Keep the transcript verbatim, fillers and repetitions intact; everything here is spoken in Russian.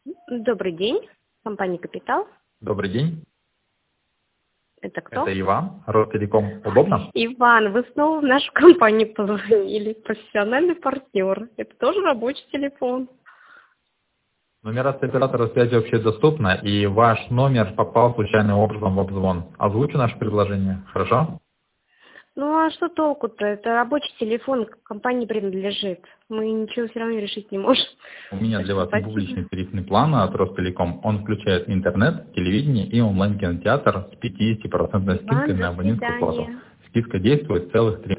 Добрый день. Компания «Капитал». Добрый день. Это кто? Это Иван. Ростелеком. Удобно? Иван, вы снова в нашу компанию позвонили. Профессиональный партнер. Это тоже рабочий телефон. Нумерация оператора связи общедоступна, и ваш номер попал случайным образом в обзвон. Озвучу наше предложение. Хорошо? Ну а что толку-то? Это рабочий телефон, компании принадлежит. Мы ничего все равно решить не можем. У меня для вас Спасибо. публичный тарифный план от Ростелеком. Он включает интернет, телевидение и онлайн-кинотеатр с пятидесятипроцентной Иван, скидкой на до абонентскую плату. свидания. Скидка действует целых три